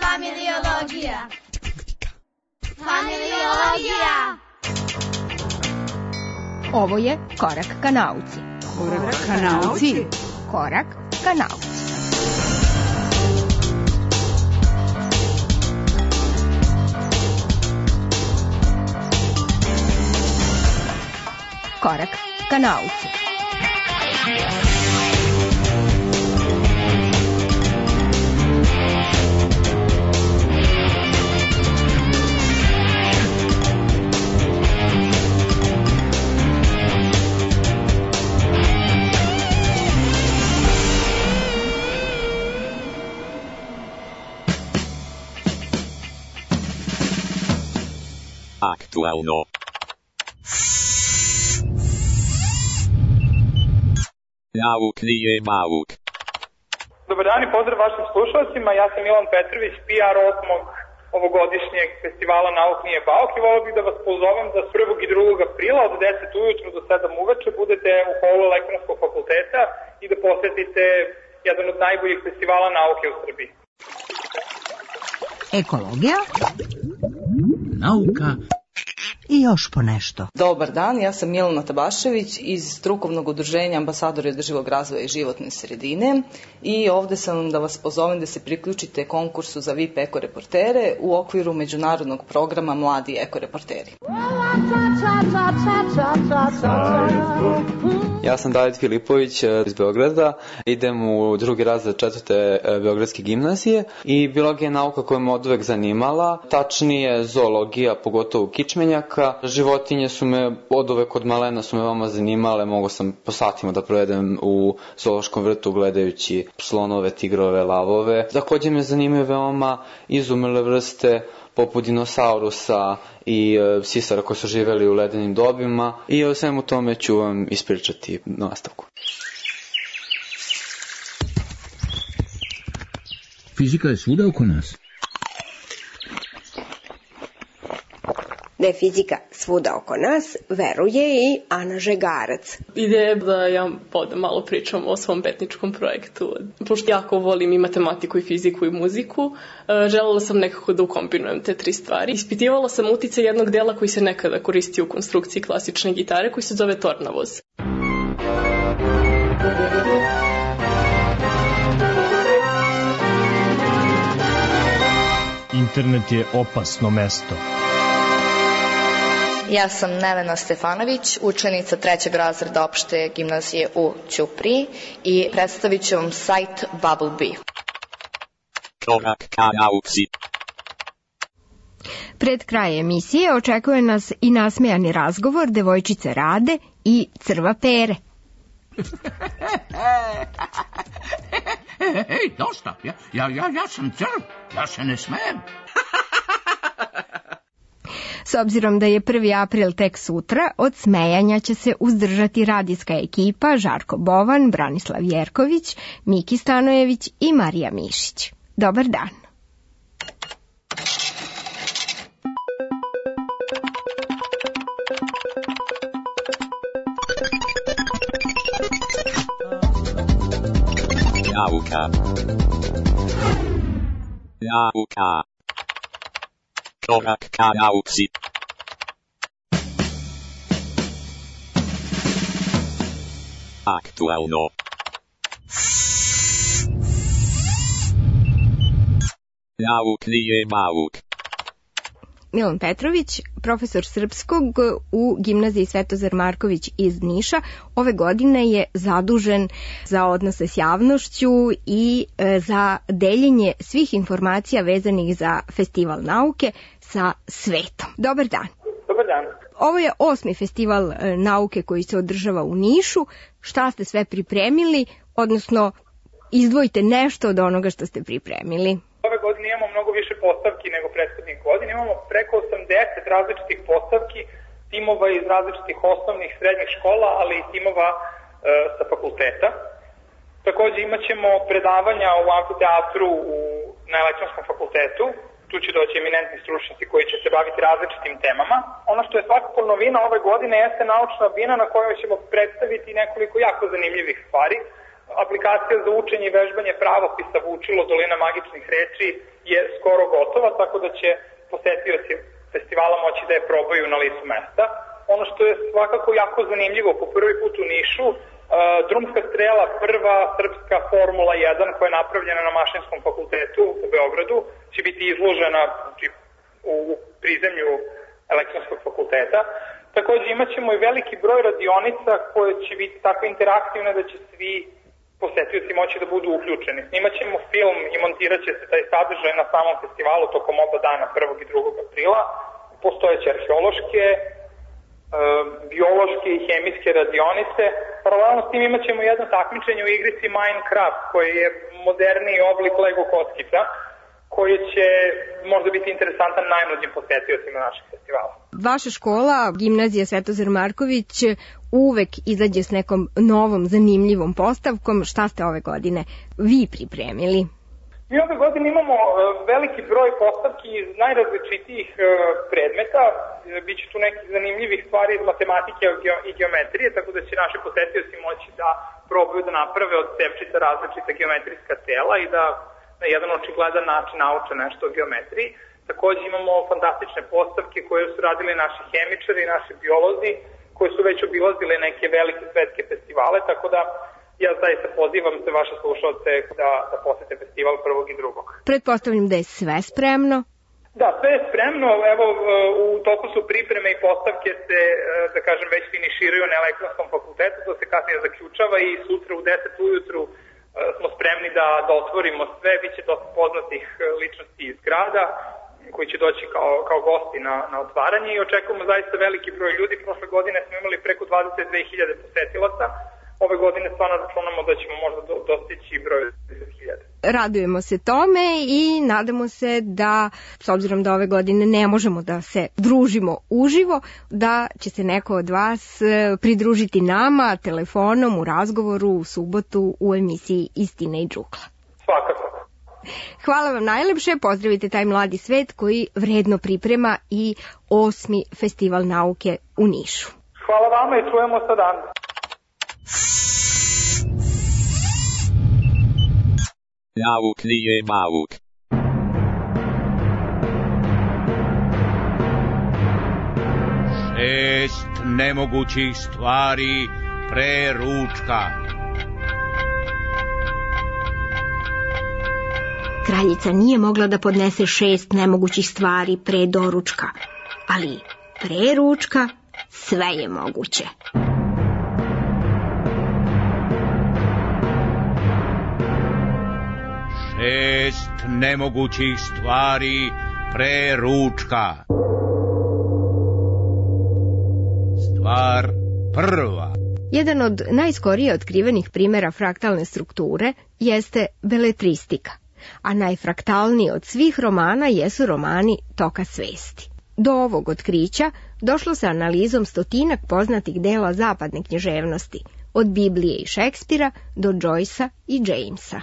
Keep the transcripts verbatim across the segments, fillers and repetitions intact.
Familiologija. Familiologija. Ovo je Korak ka nauci. Korak ka nauci. Korak ka nauci. Korak ka nauci. Aktualno. Nauk nije mauk. Dobar dan i pozdrav vašim slušalcima, ja sam Milan Petrović, P R osmog ovogodišnjeg festivala Nauk nije bauk i volio bih da vas pozovem da s prvog i drugog aprila od deset ujutru do sedam uveče budete u holu Elektronskog fakulteta i da posetite jedan od najboljih festivala nauke u Srbiji. Ekologija, nauka i još po nešto. Dobar dan, ja sam Milena Tabašević iz strukovnog udruženja Ambasadori održivog razvoja i životne sredine i ovde sam da vas pozovem da se priključite konkursu za V I P ekoreportere u okviru međunarodnog programa Mladi ekoreporteri. Ja sam David Filipović iz Beograda, idem u drugi razred četvrte Beogradske gimnazije i biologija je nauka koja me od uvek zanimala, tačnije zoologija, pogotovo kičmenjaka. Životinje su me od uvek od malena su me veoma zanimale, mogo sam po satima da provedem u zoološkom vrtu gledajući slonove, tigrove, lavove. Takođe me zanimaju veoma izumrle vrste poput dinosaurusa i e, sisara koji su živeli u ledenim dobima i o svemu tome ću vam ispričati na nastavku. Fizika je svuda oko nas. Da je fizika svuda oko nas, veruje i Ana Žegarac. Ideja je da ja podam malo pričam o svom petničkom projektu. Pošto jako volim i matematiku i fiziku i muziku, želela sam nekako da ukombinujem te tri stvari. Ispitivala sam uticaj jednog dela koji se nekada koristio u konstrukciji klasične gitare, koji se zove tornavoz. Internet je opasno mesto. Ja sam Nevena Stefanović, učenica trećeg razreda opšte gimnazije u Ćupriji i predstavit ću vam sajt Bubblebee. Korak ka nauci. Pred kraj emisije očekuje nas i nasmejani razgovor devojčice Rade i crva Pere. Ej, dosta, ja, ja, ja, ja sam crv, ja se ne smijem. S obzirom da je prvi april tek sutra, od smejanja će se uzdržati radijska ekipa Žarko Bovan, Branislav Jerković, Miki Stanojević i Marija Mišić. Dobar dan. Nauka. Nauka. Korak ka nauci. Aktualno. Nauk nije mauk. Milan Petrović, profesor srpskog u gimnaziji Svetozar Marković iz Niša, ove godine je zadužen za odnose s javnošću i za deljenje svih informacija vezanih za festival nauke sa svetom. Dobar dan. Dobar dan. Ovo je osmi festival nauke koji se održava u Nišu. Šta ste sve pripremili, odnosno izdvojite nešto od onoga što ste pripremili? Ove godine imamo mnogo više postavki nego prethodnih godina. Imamo preko osamdeset različitih postavki, timova iz različitih osnovnih, srednjih škola, ali i timova e, sa fakulteta. Takođe imat ćemo predavanja u amfiteatru u, na Elektronskom fakultetu. Tu će doći eminentni stručnjaci koji će se baviti različitim temama. Ono što je svakako novina ove godine jeste naučna bina na kojoj ćemo predstaviti nekoliko jako zanimljivih stvari. aplikacija za učenje i vežbanje pravopisa Vučilo Dolina magičnih reči je skoro gotova, tako da će posetioci festivala moći da je probaju na licu mesta. Ono što je svakako jako zanimljivo po prvi put u Nišu, uh, drumska strela, prva srpska Formula jedan koja je napravljena na Mašinskom fakultetu u Beogradu, će biti izložena u prizemlju elektronskog fakulteta. Takođe imat ćemo i veliki broj radionica koje će biti tako interaktivne da će svi posetioci moći da budu uključeni. Snimat ćemo film i montirat će se taj sadržaj na samom festivalu tokom oba dana, prvog i drugog aprila. Postojeće arheološke, biološke i hemijske radionice. Paralelno s tim imat ćemo jedno takmičenje u igrici Minecraft, koji je moderniji oblik Lego kockica, koji će možda biti interesantan najmlađim posetiocima našeg festivala. Vaša škola, Gimnazija Svetozar Marković, uvek izađe s nekom novom, zanimljivom postavkom. Šta ste ove godine vi pripremili? Mi ove godine imamo veliki broj postavki iz najrazličitijih predmeta. Biće tu nekih zanimljivih stvari iz matematike i geometrije, tako da će naši posetioci moći da probaju da naprave od cevčica različita geometrijska tela i da na jedan očigledan način nauče nešto o geometriji. Takođe imamo fantastične postavke koje su radili naši hemičari i naši biolozi, koji su već obilazili neke velike svetske festivale, tako da ja zaista pozivam se vaše slušalce da, da posete festival prvog i drugog. Pretpostavljam da je sve spremno? Da, sve je spremno. Evo, u toku su pripreme i postavke se, da kažem, već finiširaju na elektronskom fakultetu, to se kasnije zaključava i sutra u deset ujutru smo spremni da, da otvorimo sve. Biće dosta poznatih ličnosti iz grada koji će doći kao, kao gosti na, na otvaranje i očekujemo zaista veliki broj ljudi. Prošle godine smo imali preko dvadeset dve hiljade posetilaca. Ove godine stvarno računamo da ćemo možda do, dostići broj deset hiljada. Radujemo se tome i nadamo se da, s obzirom da ove godine ne možemo da se družimo uživo, da će se neko od vas pridružiti nama telefonom u razgovoru u subotu u emisiji Istina i džukla. Svakako. Hvala vam najlepše, pozdravite taj mladi svet koji vredno priprema i osmi festival nauke u Nišu. Hvala vama i čujemo se dan. Nauk nije mauk. Šest nemogućih stvari pre ručka. Kraljica nije mogla da podnese šest nemogućih stvari pre doručka, ali pre ručka sve je moguće. Šest nemogućih stvari pre ručka. Stvar prva. Jedan od najskorije otkrivenih primjera fraktalne strukture jeste beletristika, a najfraktalniji od svih romana jesu romani Toka svesti. Do ovog otkrića došlo se analizom stotinak poznatih dela zapadne književnosti, od Biblije i Šekspira do Joycea i Jamesa.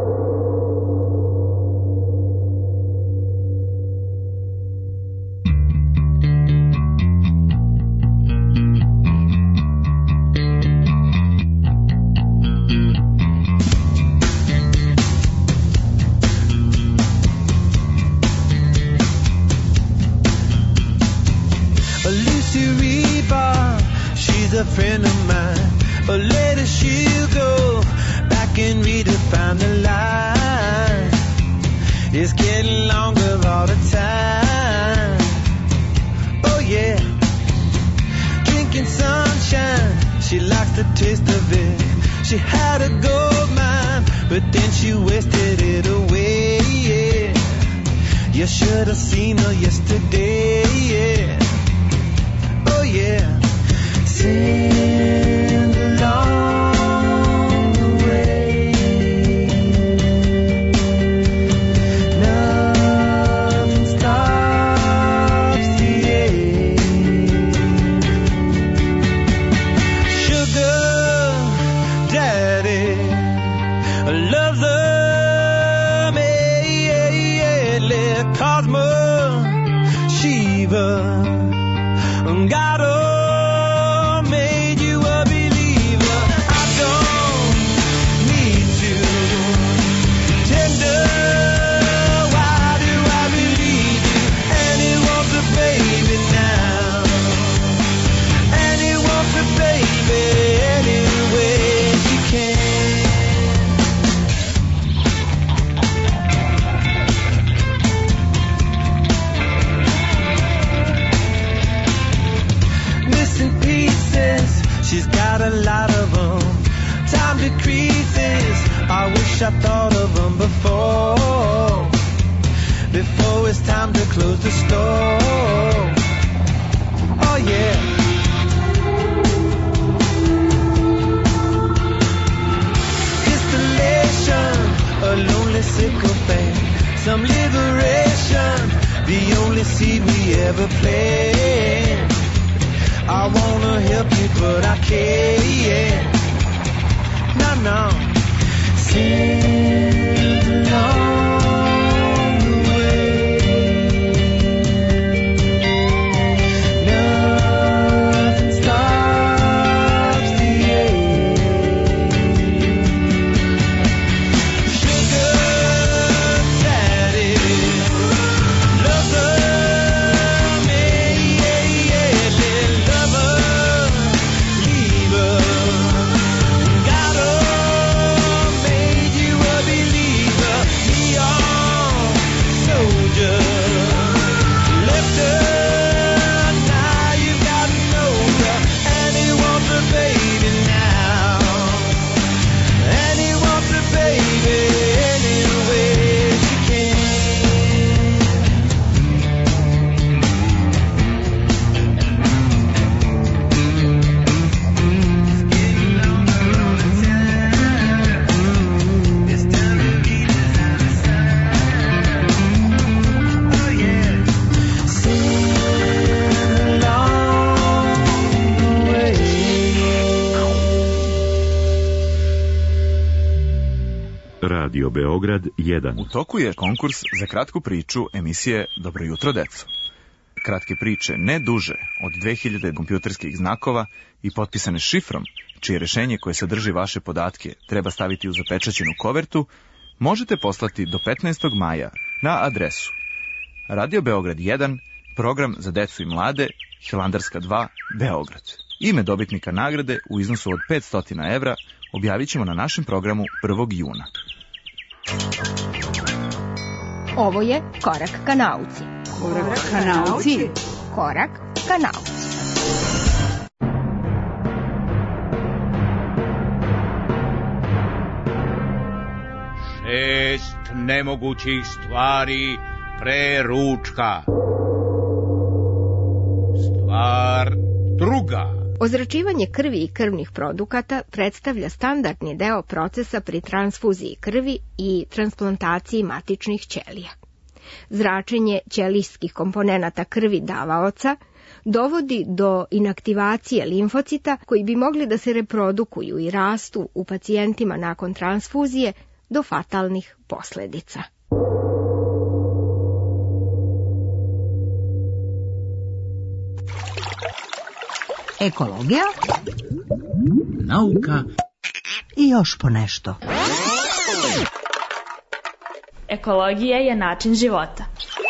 A friend of mine, but later she'll go back and redefine the line. It's getting longer all the time. Oh yeah, drinking sunshine, she likes the taste of it. She had a gold mine, but then she wasted it away. Yeah, you should have seen her yesterday. Yeah, oh yeah. Send along the way. Nothing stops the ache. Sugar daddy loves them. Cosmo Shiva got a made you a believer. I don't need wish I thought of them before, before it's time to close the store. Oh yeah. Distillation, a lonely sycophant, some liberation, the only seed we ever played. I wanna help you, but I can't. No, no. Sing along the way. Nothing stops the ache. Sugar daddy, lover, me, yeah, yeah, little lover, leaver. Radio Beograd jedan. U toku je konkurs za kratku priču emisije Dobro jutro, deco. Kratke priče ne duže od dve hiljade kompjuterskih znakova i potpisane šifrom, čije rešenje koje sadrži vaše podatke treba staviti u zapečaćenu kovertu, možete poslati do petnaestog maja na adresu Radio Beograd jedan, program za decu i mlade, Hilandarska dva, Beograd. Ime dobitnika nagrade u iznosu od petsto evra objavit ćemo na našem programu prvog juna. Ovo je Korak ka nauci. Korak ka nauci. Korak ka nauci. Šest nemogućih stvari pre ručka. Stvar druga. Ozračivanje krvi i krvnih produkata predstavlja standardni deo procesa pri transfuziji krvi i transplantaciji matičnih ćelija. Zračenje ćelijskih komponenata krvi davaoca dovodi do inaktivacije limfocita koji bi mogli da se reprodukuju i rastu u pacijentima nakon transfuzije do fatalnih posledica. Ekologija, nauka i još po nešto. Ekologija je način života.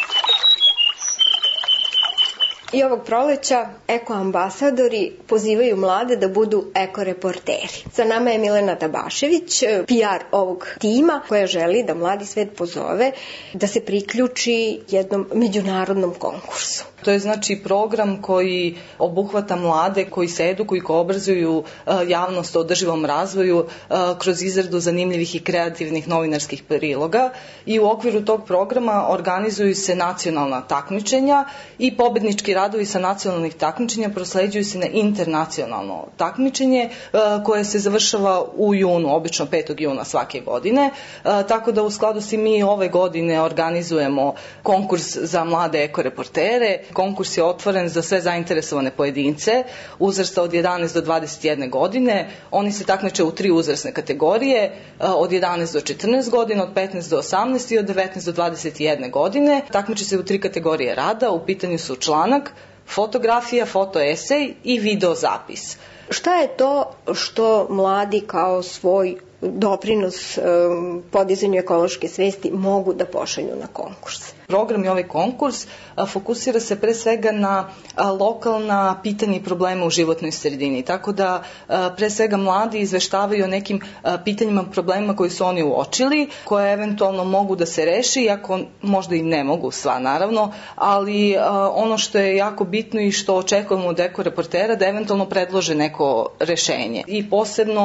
I ovog proleća ekoambasadori pozivaju mlade da budu ekoreporteri. Sa nama je Milena Tabašević, P R ovog tima, koja želi da mladi svet pozove da se priključi jednom međunarodnom konkursu. To je znači program koji obuhvata mlade koji se edukuju i koji obrazuju javnost o održivom razvoju kroz izradu zanimljivih i kreativnih novinarskih priloga i u okviru tog programa organizuju se nacionalna takmičenja i pobednički radovi sa nacionalnih takmičenja prosleđuju se na internacionalno takmičenje koje se završava u junu, obično petog juna svake godine, tako da u skladu s tim mi ove godine organizujemo konkurs za mlade ekoreportere. Konkurs je otvoren za sve zainteresovane pojedince uzrasta od jedanaest do dvadeset jedne godine. Oni se takmiče u tri uzrasne kategorije, od jedanaest do četrnaest godina, od petnaest do osamnaest i od devetnaest do dvadeset jedne godine. Takmiče se u tri kategorije rada, u pitanju su članak, fotografija, fotoesej i videozapis. Šta je to što mladi kao svoj doprinos podizanju ekološke svesti mogu da pošalju na konkurs? Program i ovaj konkurs fokusira se pre svega na lokalna pitanja i probleme u životnoj sredini, tako da pre svega mladi izveštavaju o nekim pitanjima, problemima koji su oni uočili, koje eventualno mogu da se reši, iako možda i ne mogu sva naravno, ali ono što je jako bitno i što očekujemo od ekoreportera da eventualno predlože neko rešenje. I posebno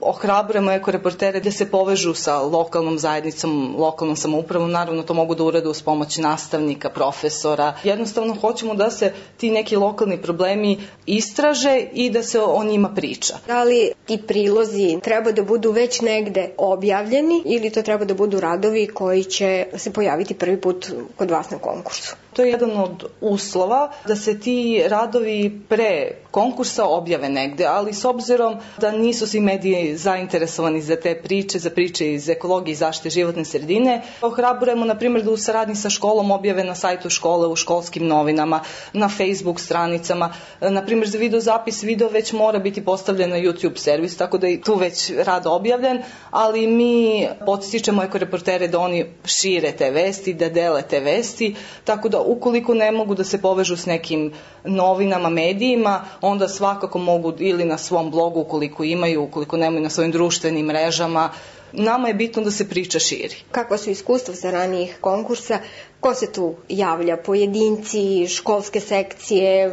ohrabrujemo ekoreportere da se povežu sa lokalnom zajednicom, lokalnom samoupravom, naravno to mogu da urade uz pomoć nastavnika, profesora. Jednostavno hoćemo da se ti neki lokalni problemi istraže i da se o njima priča. Da li ti prilozi treba da budu već negde objavljeni ili to treba da budu radovi koji će se pojaviti prvi put kod vas na konkursu? To je jedan od uslova da se ti radovi pre konkursa objave negde, ali s obzirom da nisu svi mediji zainteresovani za te priče, za priče iz ekologije i zaštite životne sredine, ohrabrujemo, na primjer, da u saradnji sa školom objave na sajtu škole, u školskim novinama, na Facebook stranicama. Na primjer, za videozapis video već mora biti postavljen na YouTube servis, tako da je tu već rad objavljen, ali mi podstičemo ekoreportere da oni šire te vesti, da dele te vesti, tako da ukoliko ne mogu da se povežu s nekim novinama, medijima, onda svakako mogu ili na svom blogu ukoliko imaju, ukoliko nemaju na svojim društvenim mrežama. Nama je bitno da se priča širi. Kakva su iskustva sa ranijih konkursa? Ko se tu javlja? Pojedinci, školske sekcije,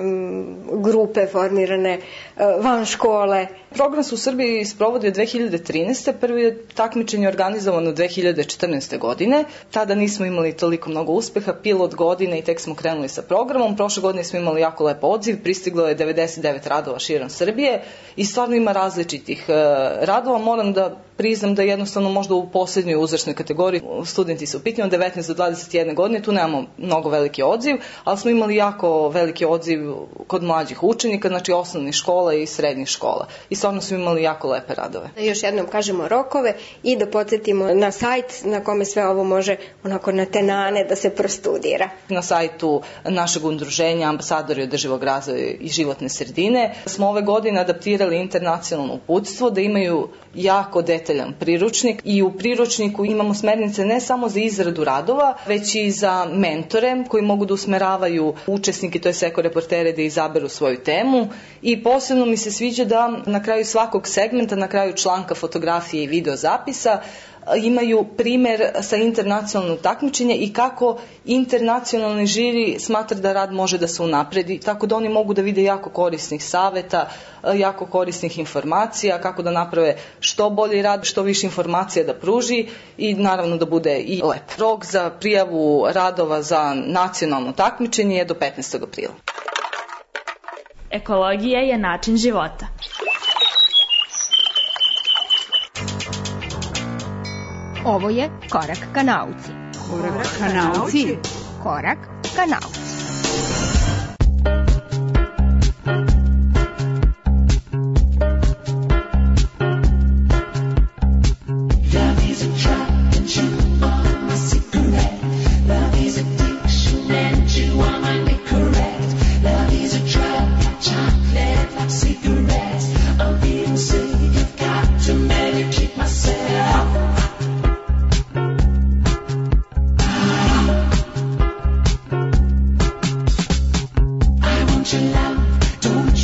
grupe formirane van škole? Program se u Srbiji sprovodi od dve hiljade trinaeste. Prvi takmičenje je organizovano dve hiljade četrnaeste. godine. Tada nismo imali toliko mnogo uspeha, pilot godine i tek smo krenuli sa programom. Prošle godine smo imali jako lep odziv, pristiglo je devedeset devet radova širom Srbije i stvarno ima različitih radova. Moram da priznam da jednostavno možda u poslednjoj uzrasnoj kategoriji studenti su u pitanju od devetnaeste do dvadeset jedne. godine, tu nemamo mnogo veliki odziv, ali smo imali jako veliki odziv kod mlađih učenika, znači osnovnih škola i srednjih škola. I stvarno smo imali jako lepe radove. Da još jednom kažemo rokove i da podsjetimo na sajt na kome sve ovo može onako na tenane da se prostudira. Na sajtu našeg udruženja Ambasadori održivog razvoja i životne sredine smo ove godine adaptirali internacionalno uputstvo da imaju jako detaljan priručnik i u priručniku imamo smernice ne samo za izradu radova, već i za mentore koji mogu da usmeravaju učesnike, to je ekoreportere, da izaberu svoju temu i posebno mi se sviđa da na kraju svakog segmenta, na kraju članka fotografije i videozapisa imaju primer sa internacionalnog takmičenja i kako internacionalni žiri smatra da rad može da se unapredi, tako da oni mogu da vide jako korisnih saveta, jako korisnih informacija, kako da naprave što bolji rad, što više informacija da pruži i naravno da bude i lep. Rok za prijavu radova za nacionalno takmičenje je do petnaestog aprila. Ekologija je način života. Ovo je Korak ka nauci. Korak ka nauci. Korak ka nauci. Don't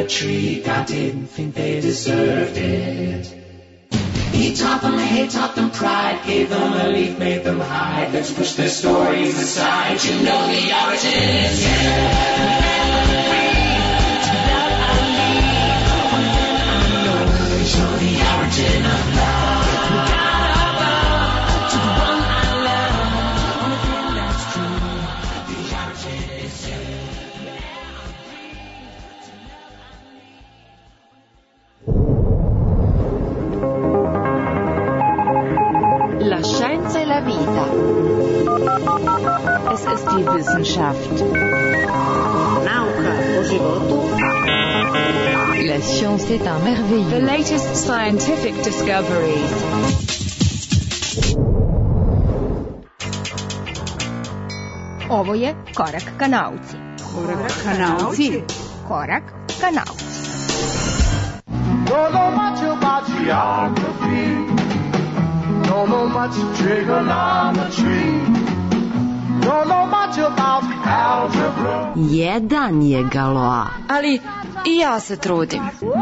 the tree. God didn't think they deserved it. He taught them hate, taught them pride, gave them a leaf, made them hide. Let's push their stories aside. You know the origin is you know the origin of love. To the one I love, only thing that's true. The origin is La scienza e la vita. Es ist die Wissenschaft. Nauka o životu. La science est un merveilleux. The latest scientific discoveries. Ovo je Korak ka nauci. Korak ka nauci. Korak ka nauci. Don't know much about geography. Don't know much trigonometry. Don't know much about algebra. Jedan je Galois. Ali i ja se trudim.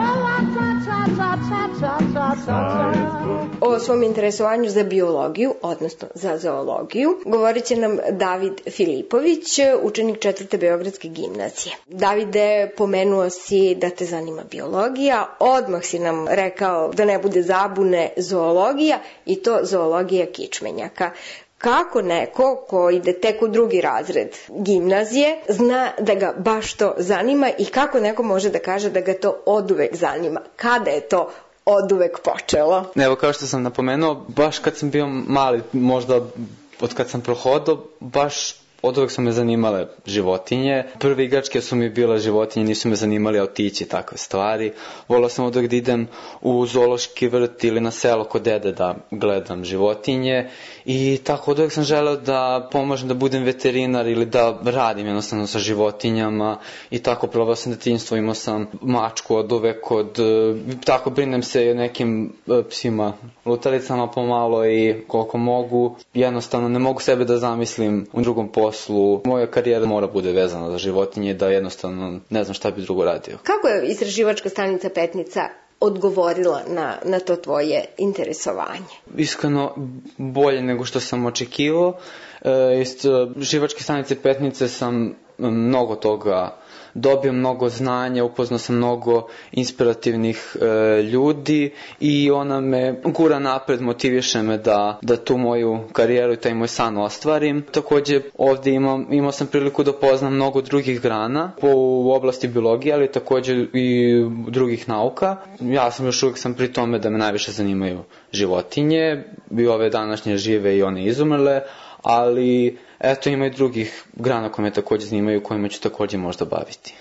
O svom interesovanju za biologiju, odnosno za zoologiju, govorit će nam David Filipović, učenik četvrte Beogradske gimnazije. Davide, pomenuo si da te zanima biologija, odmah si nam rekao da ne bude zabune zoologija i to zoologija kičmenjaka. Kako neko ko ide tek u drugi razred gimnazije zna da ga baš to zanima i kako neko može da kaže da ga to oduvek zanima? Kada je to oduvek počelo? Evo, kao što sam napomenuo, baš kad sam bio mali, možda od kad sam prohodao, baš od uvek su me zanimale životinje. Prve igračke su mi bile životinje, nisu me zanimali autići i takve stvari. Volao sam od uvek da idem u zoološki vrt ili na selo kod dede da gledam životinje. I tako od uvek sam želeo da pomažem da budem veterinar ili da radim jednostavno sa životinjama. I tako probao sam detinjstvo, imao sam mačku od uvek, od, tako brinem se o nekim psima, lutalicama pomalo i koliko mogu. Jednostavno ne mogu sebe da zamislim u drugom poslu. Moja karijera mora bude vezana za životinje, da jednostavno ne znam šta bi drugo radio. Kako je istraživačka stanica Petnica odgovorila na, na to tvoje interesovanje? Iskreno, bolje nego što sam očekivao. E, iz živačke stanice Petnice sam mnogo toga dobio, mnogo znanja, upoznao sam mnogo inspirativnih e, ljudi i ona me gura napred, motiviše me da, da tu moju karijeru i taj moj san ostvarim. Takođe, ovde imam, imao sam priliku da poznam mnogo drugih grana po u oblasti biologije, ali takođe i drugih nauka. Ja sam još uvijek sam pri tome da me najviše zanimaju životinje, i ove današnje žive i one izumrle, ali eto ima i drugih grana koje me takođe zanimaju, kojima ću takođe možda baviti.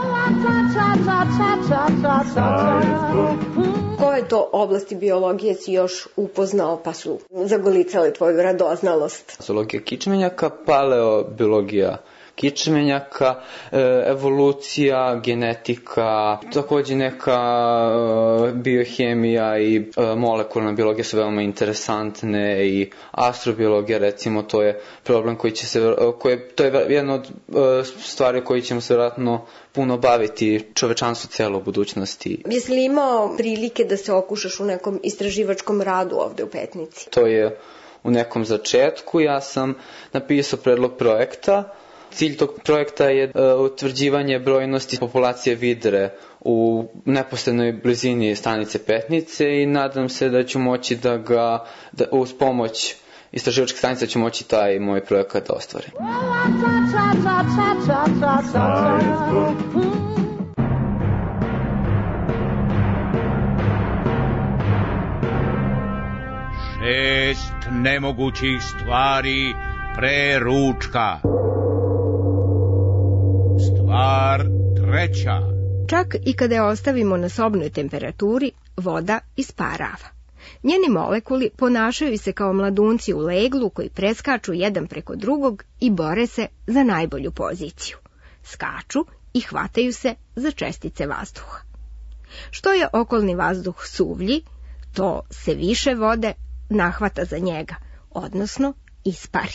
Koje to oblasti biologije si još upoznao pa su zagolicale tvoju radoznalost? Zoologija kičmenjaka, paleobiologija kičmenjaka, evolucija, genetika, takođe neka biohemija i molekularna biologija su veoma interesantne i astrobiologija, recimo, to je problem koji će se, koje, to je jedna od stvari koji ćemo se vjerojatno puno baviti čovečanstvo celo u budućnosti. Jesi li imao prilike da se okušaš u nekom istraživačkom radu ovde u Petnici? To je u nekom začetku, ja sam napisao predlog projekta. Cilj tog projekta je uh, utvrđivanje brojnosti populacije vidre u neposrednoj blizini stanice Petnice i nadam se da ću moći da ga, da, uz pomoć istraživačke stanice ću moći taj moj projekat da ostvarim. Šest nemogućih stvari pre ručka. Stvar treća. Čak i kada je ostavimo na sobnoj temperaturi, voda isparava. Njeni molekuli ponašaju se kao mladunci u leglu koji preskaču jedan preko drugog i bore se za najbolju poziciju. Skaču i hvataju se za čestice vazduha. Što je okolni vazduh suvlji, to se više vode nahvata za njega, odnosno ispari.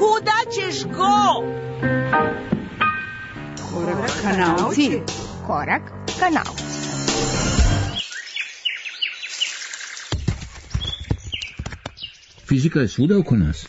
Kuda ćeš go? Korak ka nauci. Korak ka nauci. Fizika je svuda oko nas.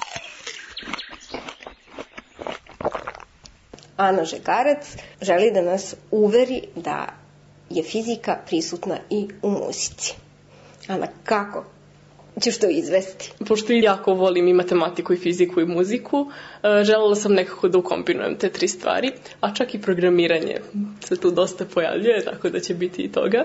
Ana Žegarac želi da nas uveri da je fizika prisutna i u muzici. Ana, kako ćeš to izvesti? Pošto jako volim i matematiku i fiziku i muziku, želela sam nekako da ukombinujem te tri stvari, a čak i programiranje se tu dosta pojavljuje, tako da će biti i toga.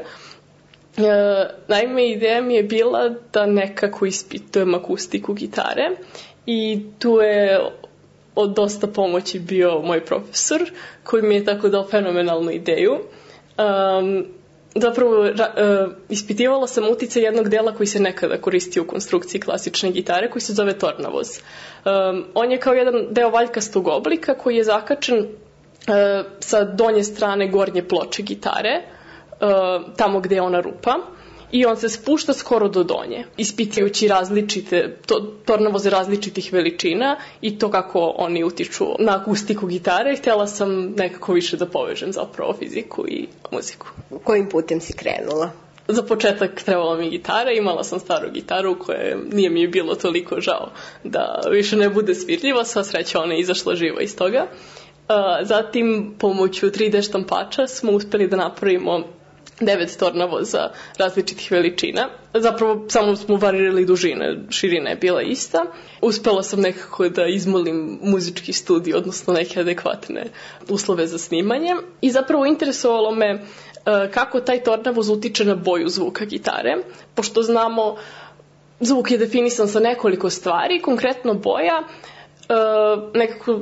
Naime, ideja mi je bila da nekako ispitujem akustiku gitare i tu je od dosta pomoći bio moj profesor koji mi je tako dao fenomenalnu ideju. Um, zapravo ra, uh, ispitivala sam uticaj jednog dela koji se nekada koristio u konstrukciji klasične gitare koji se zove tornavoz. Um, on je kao jedan deo valjkastog oblika koji je zakačen uh, sa donje strane gornje ploče gitare, uh, tamo gde je ona rupa, i on se spušta skoro do donje, ispitujući različite, to, tornavoze različitih veličina i to kako oni utiču na akustiku gitare. Htjela sam nekako više da povežem zapravo fiziku i muziku. Kojim putem si krenula? Za početak trebala mi gitara, imala sam staru gitaru koja nije mi je bilo toliko žao da više ne bude svirljiva, sva sreća ona je izašla živa iz toga. Zatim, pomoću tri D štampača smo uspeli da napravimo devet tornavoza različitih veličina. Zapravo samo smo varirali dužine, širina je bila ista. Uspela sam nekako da izmolim muzički studio, odnosno neke adekvatne uslove za snimanje. I zapravo interesovalo me kako taj tornavoz utiče na boju zvuka gitare, pošto znamo zvuk je definisan sa nekoliko stvari, konkretno boja nekako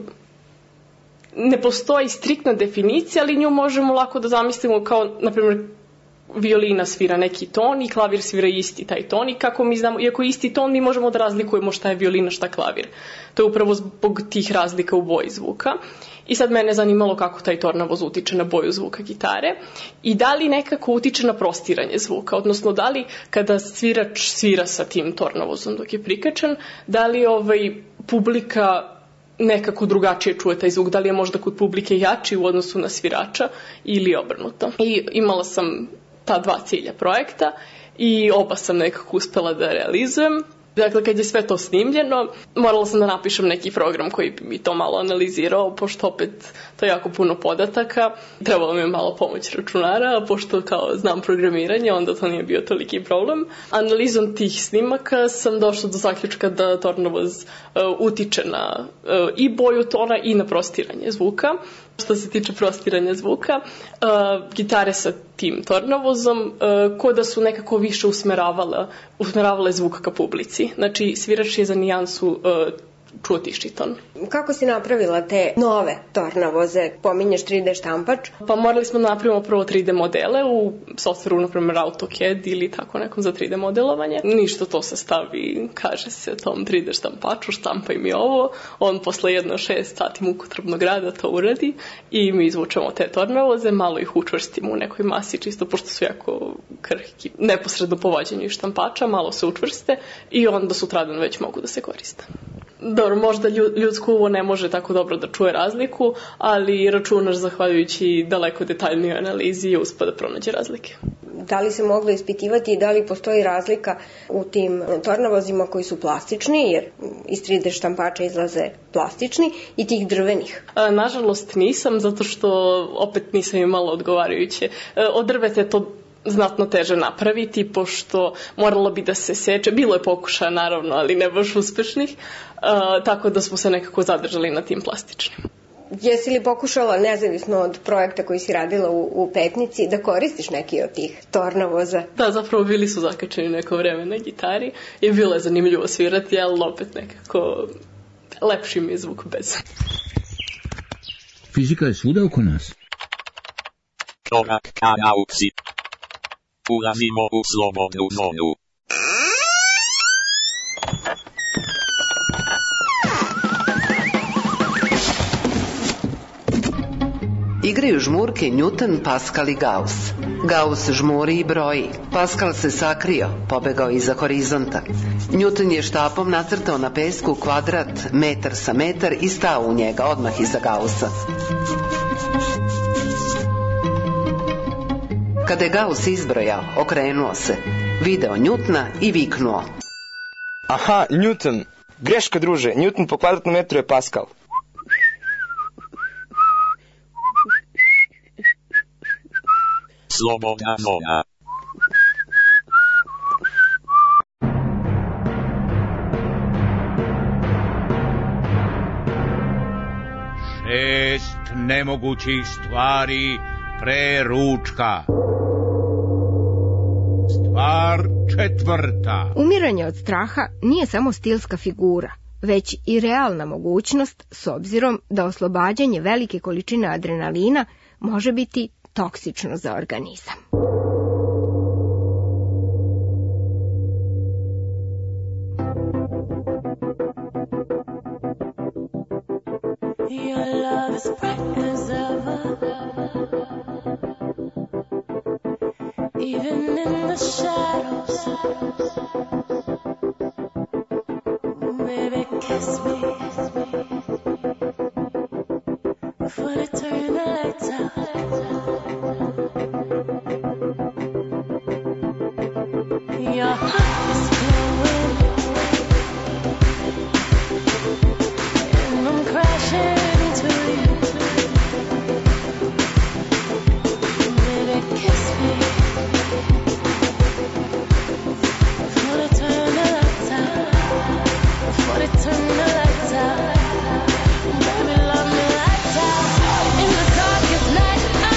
ne postoji striktna definicija, ali nju možemo lako da zamislimo kao, na primjer, violina svira neki ton i klavir svira isti taj ton i kako mi znamo, iako je isti ton, mi možemo da razlikujemo šta je violina, šta klavir. To je upravo zbog tih razlika u boji zvuka. I sad mene zanimalo kako taj tornavoz utiče na boju zvuka gitare i da li nekako utiče na prostiranje zvuka, odnosno da li kada svirač svira sa tim tornavozom dok je prikačen, da li ovaj publika nekako drugačije čuje taj zvuk, da li je možda kod publike jači u odnosu na svirača ili obrnuto. I imala sam ta dva cilja projekta i oba sam nekako uspela da realizujem. Dakle, kad je sve to snimljeno, morala sam da napišem neki program koji bi mi to malo analizirao, pošto opet to je jako puno podataka. Trebalo mi je malo pomoć računara, a pošto kao znam programiranje, onda to nije bio toliki problem. Analizom tih snimaka sam došla do zaključka da tornavoz uh, utiče na uh, i boju tona i na prostiranje zvuka. Što se tiče prostiranja zvuka, uh, gitare sa tim tornavozom uh, ko da su nekako više usmeravale, usmeravale zvuk ka publici. Znači, svirač je za nijansu uh, čuo tiši ton. Kako si napravila te nove tornavoze? Pominješ tri D štampač? Pa morali smo da napravimo prvo tri D modele u softveru, na primjer AutoCAD ili tako nekom za tri D modelovanje. Ništa to se stavi, kaže se tom tri D štampaču, štampaj mi ovo, on posle jedno šest sati mukotrpnog rada to uradi i mi izvučemo te tornavoze, malo ih učvrstimo u nekoj masi, čisto pošto su jako krhki, neposredno po vođenju štampača, malo se učvrste i onda sutradan već mogu da se koriste. Dobro, možda ljudsko uvo ne može tako dobro da čuje razliku, ali računar, zahvaljujući daleko detaljnijoj analizi, je uspio da pronađe razlike. Da li se moglo ispitivati i da li postoji razlika u tim tornavozima koji su plastični, jer iz tri D štampača izlaze plastični, i tih drvenih? A, nažalost nisam, zato što opet nisam imala odgovarajuće. E, od drveta je to znatno teže napraviti, pošto moralo bi da se seče. Bilo je pokušaja, naravno, ali ne baš uspešnih, uh, tako da smo se nekako zadržali na tim plastičnim. Jesi li pokušala, nezavisno od projekta koji si radila u, u Petnici, da koristiš neki od tih tornavoza? Da, zapravo bili su zakačeni neko vreme na gitari i bilo je zanimljivo svirati, ali opet nekako lepši mi je zvuk bez. Fizika je svuda oko nas. Korak ka nauci. Ulazimo u slobodnu zonu. igraju žmurke Newton, Pascal i Gauss. Gauss žmuri i broji. Pascal se sakrio, pobegao iza horizonta. Newton je štapom nacrtao na pesku kvadrat metar sa metar i stao u njega odmah iza Gaussa. Kada je Gauss izbrojao, okrenuo se, video Newtona i viknuo: Aha, Newton. Greška, druže. Newton po kvadratnom metru je Pascal. Slobodna zona. Šest nemogućih stvari pre ručka. Stvar četvrta. Umiranje od straha nije samo stilska figura, već i realna mogućnost s obzirom da oslobađanje velike količine adrenalina može biti toksično za organizam. Your love is bright as ever, even in the shadows. Baby, kiss me before they turn the lights out. Your heart is glowing, and I'm crashing into you. Baby, kiss me before they turn the lights out. Before they turn the lights out. Baby, love me lights out. In the darkest night.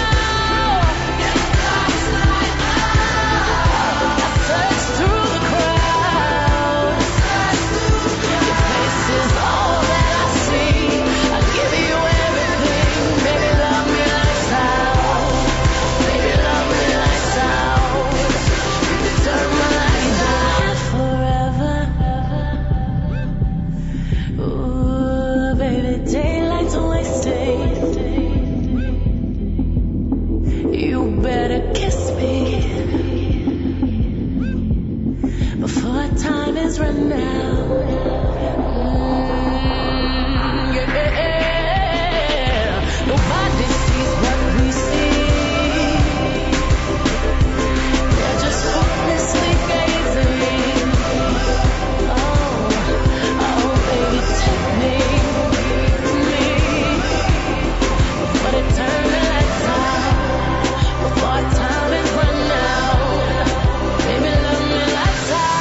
Run now. Mm, yeah. Nobody sees what we see. They're just hopelessly gazing. Oh, oh, baby, take me, me. Before they turn the lights out, before our time is run out. Baby, love me lights out.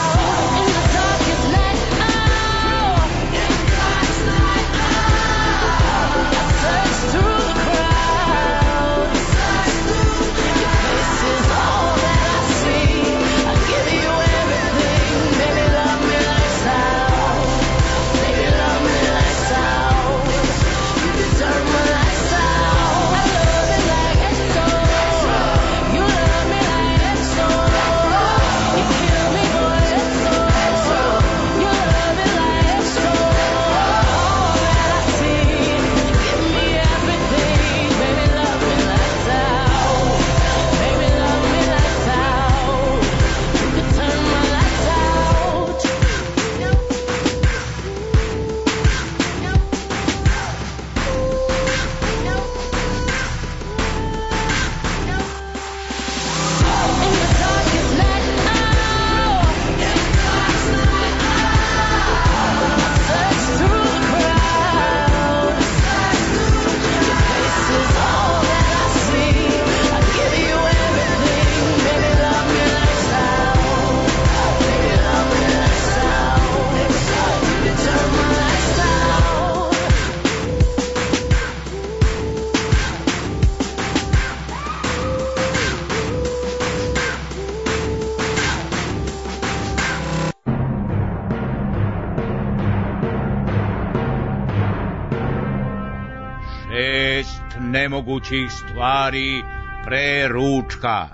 Nemogućih stvari pre ručka.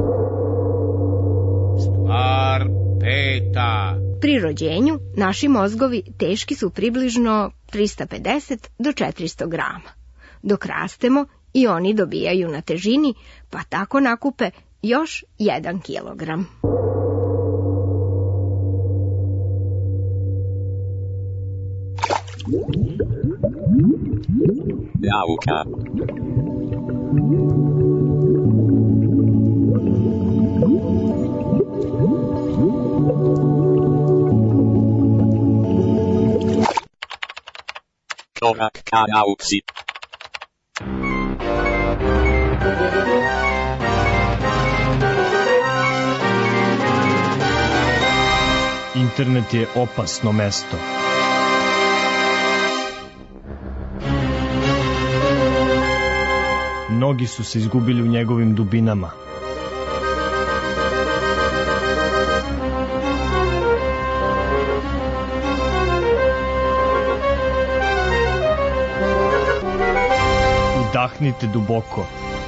Stvar peta. Pri rođenju naši mozgovi teški su približno trista pedeset do četiristo grama. Dok rastemo, i oni dobijaju na težini, pa tako nakupe još jedan kilogram. Nauka. Korak ka nauci. Internet je opasno mesto. Mnogi su se izgubili u njegovim dubinama. Udahnite duboko.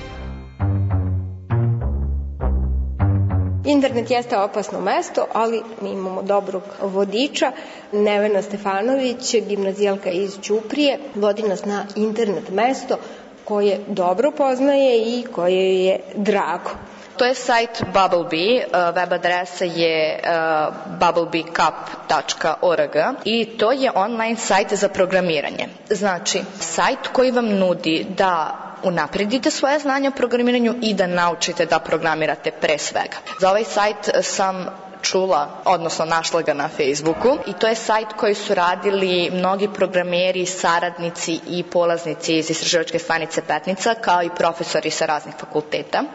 Internet jeste opasno mesto, ali mi imamo dobrog vodiča. Nevena Stefanović, gimnazijalka iz Ćuprije, vodi nas na internet mesto koje dobro poznaje i koje je drago. To je sajt Bubblebee, web adresa je bubblebee cup tačka org i to je online sajt za programiranje. Znači, sajt koji vam nudi da unapredite svoje znanje o programiranju i da naučite da programirate pre svega. Za ovaj sajt sam čula, odnosno našla ga na Facebooku i to je sajt koji su radili mnogi programeri, saradnici i polaznici iz istraživačke stanice Petnica, kao i profesori sa raznih fakulteta.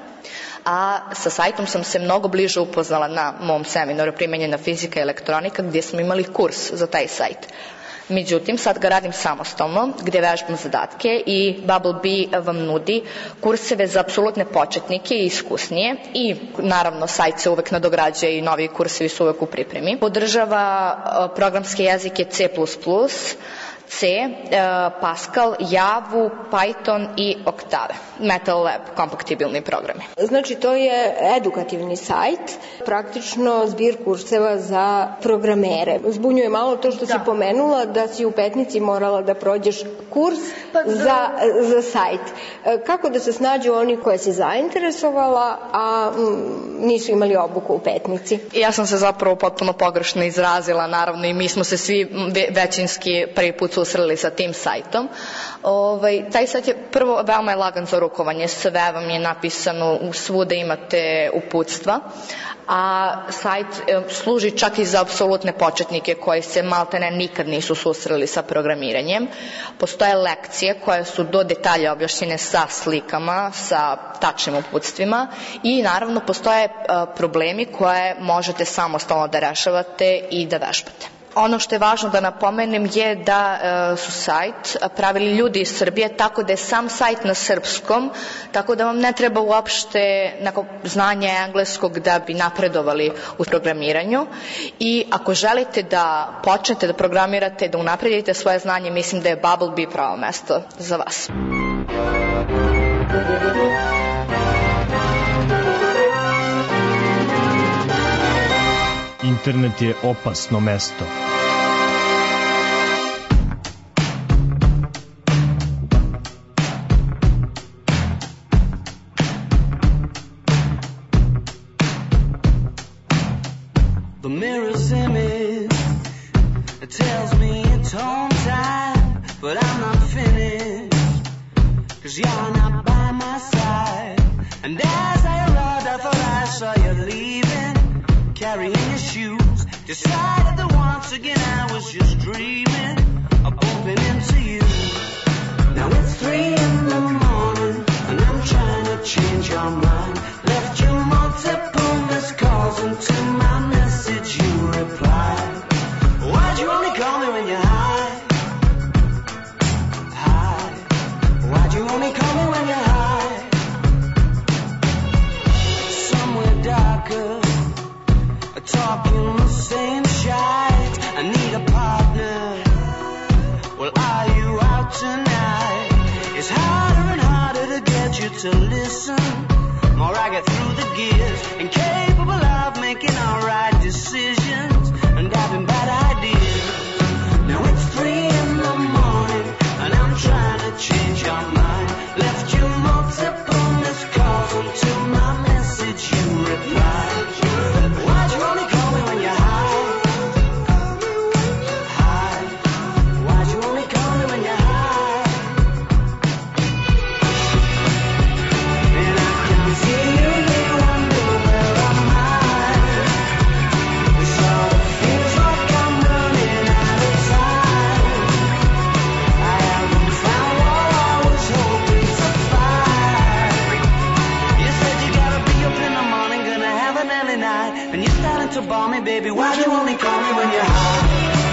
A sa sajtom sam se mnogo bliže upoznala na mom seminaru primenjena fizika i elektronika, gdje smo imali kurs za taj sajt. Međutim, sad ga radim samostalno, gdje vežbam zadatke i Bubblebee vam nudi kurseve za apsolutne početnike i iskusnije i naravno sajt se uvek nadograđuje i novi kursevi su uvek u pripremi. Podržava programske jezike C plus plus, C, Pascal, Javu, Python i Octave. Metal Lab, kompatibilni programi. Znači, to je edukativni sajt, praktično zbir kurseva za programere. Zbunjuje malo to što da. si pomenula da si u Petnici morala da prođeš kurs pa, da. za, za sajt. Kako da se snađu oni koje si zainteresovala, a m, nisu imali obuku u Petnici? Ja sam se zapravo potpuno pogrešno izrazila, naravno, i mi smo se svi većinski prvi put susreli sa tim sajtom. Ovaj, taj sajt je prvo veoma je lagan za rukovanje, sve vam je napisano, svuda imate uputstva, a sajt e, služi čak i za apsolutne početnike koji se maltene nikad nisu susreli sa programiranjem. Postoje lekcije koje su do detalja objašnjene sa slikama, sa tačnim uputstvima i naravno postoje e, problemi koje možete samostalno da rešavate i da vežbate. Ono što je važno da napomenem je da e, su sajt pravili ljudi iz Srbije, tako da je sam sajt na srpskom, tako da vam ne treba uopšte neko znanje engleskog da bi napredovali u programiranju. I ako želite da počnete da programirate, da unapredite svoje znanje, mislim da je Bubblebee pravo mesto za vas. Internet je opasno mesto. The mirror's image, it tells me it's home time, but I'm not finished, 'cause you're not by my side. And as I arrived, I thought I saw you leaving, carrying your shoes, decided that once again I was just dreaming of bumping into you. Now it's three in the morning, and I'm trying to change your mind. Left you multiple missed calls, and to my message you replied. Why'd you only call me when you're high? High. Why'd you only call me when you're high? Somewhere darker, talking the same shite. I need a partner. Well, are you out tonight? It's harder and harder to get you to listen. More I get through the gears, incapable of making all right decisions, and having bad ideas. Now it's three in the morning, and I'm trying to change your mind. Left you so balmy, baby, why'd you only call me when you're high?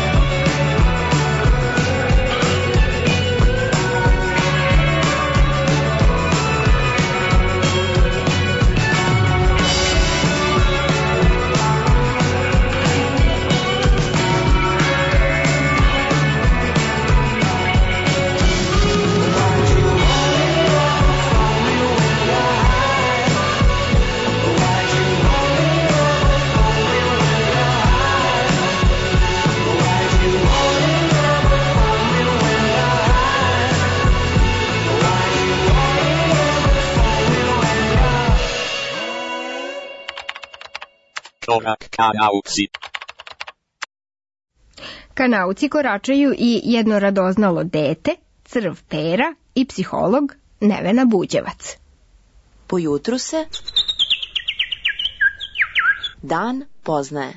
Korak ka nauci. Ka nauci koračaju i jedno radoznalo dete, crv Pera i psiholog Nevena Buđevac. Po jutru se dan poznaje.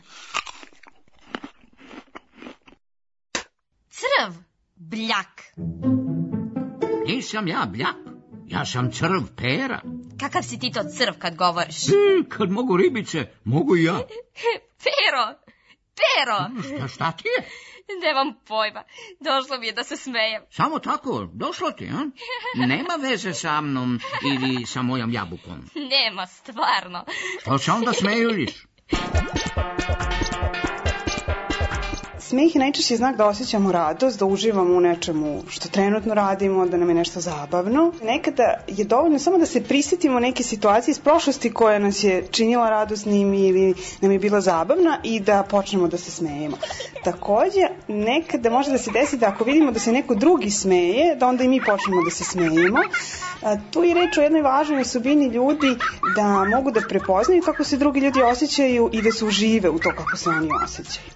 Crv, bljak. Nisam ja bljak, ja sam crv Pera. Kakav si ti to crv kad govoriš? E, kad mogu ribice, mogu i ja. Pero, Pero. Šta, šta ti je? Nemam pojma, došlo mi je da se smejem. Samo tako, došlo ti, a? Nema veze sa mnom ili sa mojom jabukom. Nema, stvarno. Što se onda smejuliš? Smeh je najčešće znak da osjećamo radost, da uživamo u nečemu što trenutno radimo, da nam je nešto zabavno. Nekada je dovoljno samo da se prisjetimo neke situacije iz prošlosti koja nas je činila radosnim ili nam je bila zabavna i da počnemo da se smejemo. Takođe, nekada može da se desi da ako vidimo da se neko drugi smeje, da onda i mi počnemo da se smejemo. A, tu je reč o jednoj važnoj osobini ljudi da mogu da prepoznaju kako se drugi ljudi osjećaju i da se užive u to kako se oni osjećaju.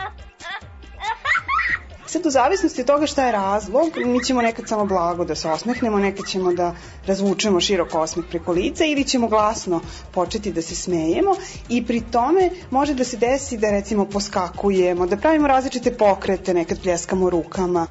Sad u zavisnosti od toga šta je razlog, mi ćemo nekad samo blago da se osmehnemo, nekad ćemo da razvučemo širok osmeh preko lica ili ćemo glasno početi da se smejemo i pri tome može da se desi da recimo poskakujemo, da pravimo različite pokrete, nekad pljeskamo rukama.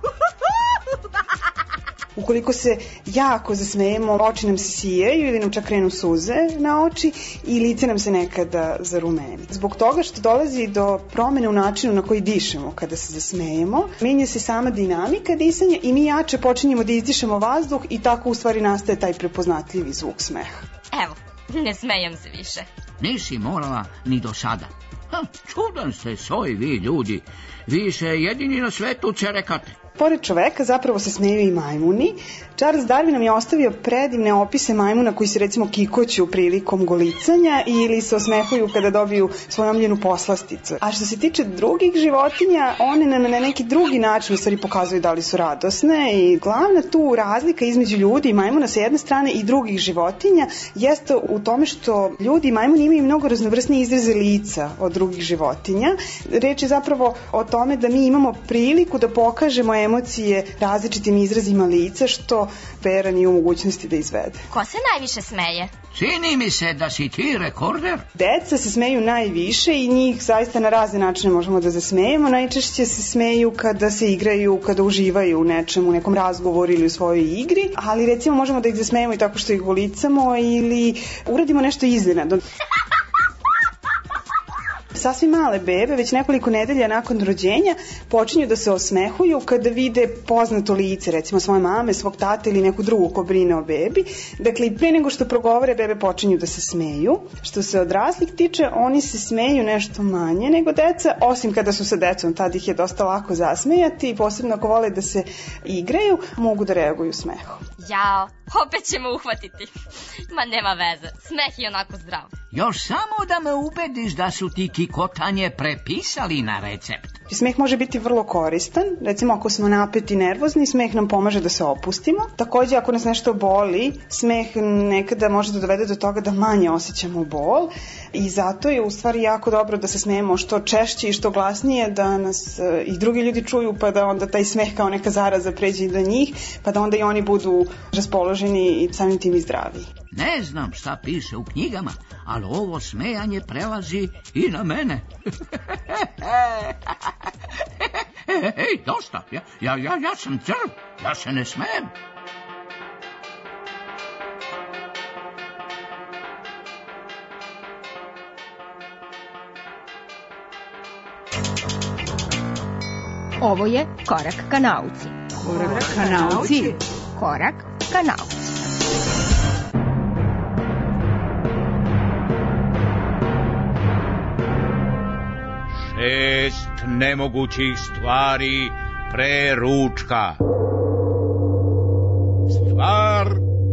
Ukoliko se jako zasmejemo, oči nam se sijaju ili nam čak krenu suze na oči i lice nam se nekada zarumeni. Zbog toga što dolazi do promene u načinu na koji dišemo kada se zasmejemo, menja se sama dinamika disanja i mi jače počinjemo da izdišemo vazduh i tako u stvari nastaje taj prepoznatljivi zvuk smeha. Evo, ne smejem se više. Nisi morala ni do sada. Ha, čudan ste soj vi ljudi. Vi se jedini na svetu cerekate. Pored čoveka zapravo se smeju i majmuni. Charles Darwin nam je ostavio predivne opise majmuna koji se recimo kikoću prilikom golicanja ili se osmehuju kada dobiju svoju omljenu poslasticu. A što se tiče drugih životinja, one nam na neki drugi način u stvari pokazuju da li su radosne i glavna tu razlika između ljudi i majmuna sa jedne strane i drugih životinja jeste u tome što ljudi i majmuni imaju mnogo raznovrsnije izraze lica od drugih životinja. Reč je zapravo o tome da mi imamo priliku da pokažemo emocije različitim izrazima lica, što Pera nije u mogućnosti da izvede. Ko se najviše smeje? Čini mi se da si ti rekorder. Deca se smeju najviše i njih zaista na razne načine možemo da zasmejemo. Najčešće se smeju kada se igraju, kada uživaju u nečemu, u nekom razgovoru ili u svojoj igri, ali recimo možemo da ih zasmejemo i tako što ih golicamo ili uradimo nešto iznenadno. Sasvim male bebe, već nekoliko nedelja nakon rođenja, počinju da se osmehuju kada vide poznato lice, recimo svoje mame, svog tate ili neku drugu ko brine o bebi. Dakle, pre nego što progovore, bebe počinju da se smeju. Što se odraslih tiče, oni se smeju nešto manje nego deca, osim kada su sa decom, tad ih je dosta lako zasmejati i posebno ako vole da se igraju, mogu da reaguju smehom. Jao, opet ćemo uhvatiti. Ma nema veze, smeh je onako zdrav. Još samo da me ubediš da su ti kikotanje prepisali na recept. Smeh može biti vrlo koristan. Recimo ako smo napeti i nervozni, smeh nam pomaže da se opustimo. Takođe ako nas nešto boli, smeh nekada može da dovede do toga da manje osjećamo bol i zato je u stvari jako dobro da se smejemo što češće i što glasnije, da nas i drugi ljudi čuju, pa da onda taj smeh kao neka zaraza pređe i do njih, pa da onda i oni budu raspoloženi i samim tim i zdraviji. Ne znam šta piše u knjigama, ali ovo smejanje prelazi i na mene. Ej, dosta, ja, ja, ja, ja sam crv, ja se ne smejem. Ovo je Korak ka nauci. Korak ka nauci. Korak ka nauci. Šest nemogućih stvari pre ručka. Stvar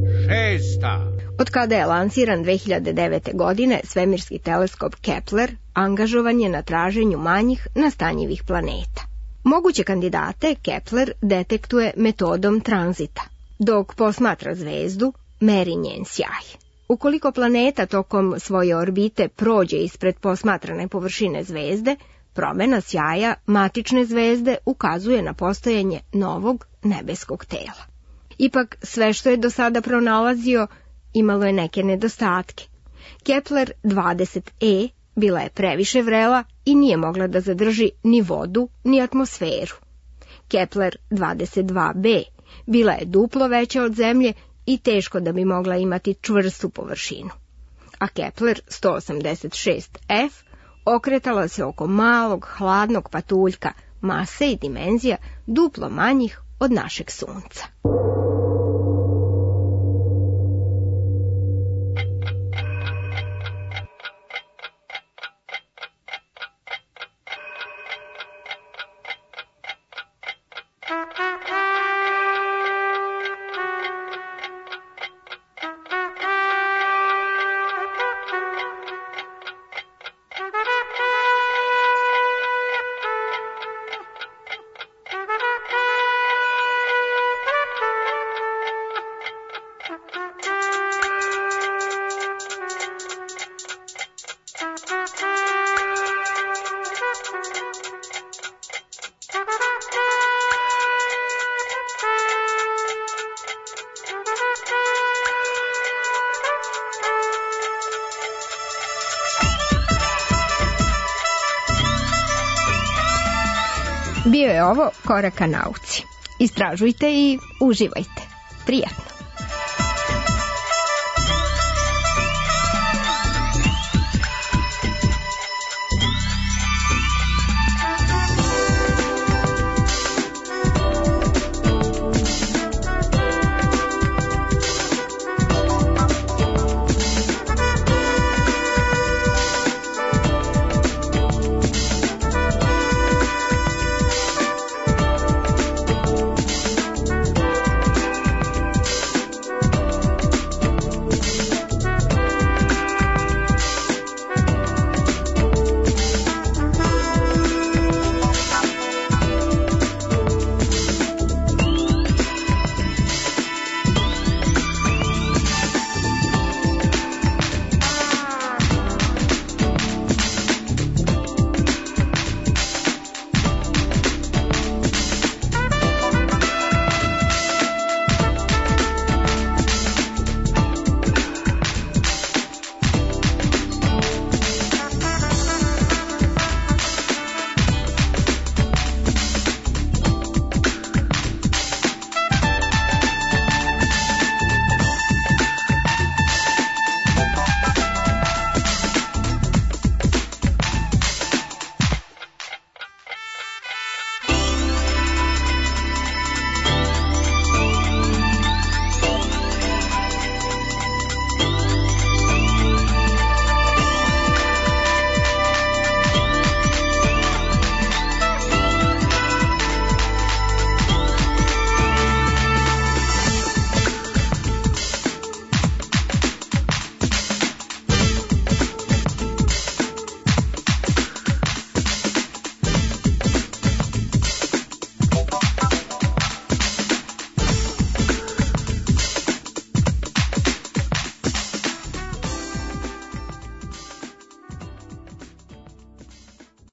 šesta. Od kada je lansiran dve hiljade devete. godine, svemirski teleskop Kepler angažovan je na traženju manjih nastanjivih planeta. Moguće kandidate Kepler detektuje metodom tranzita. Dok posmatra zvezdu, meri njen sjaj. Ukoliko planeta tokom svoje orbite prođe ispred posmatrane površine zvezde, promena sjaja matične zvezde ukazuje na postojanje novog nebeskog tela. Ipak, sve što je do sada pronalazio imalo je neke nedostatke. Kepler dvadeset E bila je previše vrela i nije mogla da zadrži ni vodu, ni atmosferu. Kepler dvadeset dva B bila je duplo veća od Zemlje i teško da bi mogla imati čvrstu površinu. A Kepler sto osamdeset šest F okretala se oko malog, hladnog patuljka, mase i dimenzija duplo manjih od našeg Sunca. Bio je ovo Korak ka nauci. Istražujte i uživajte. Prijatno.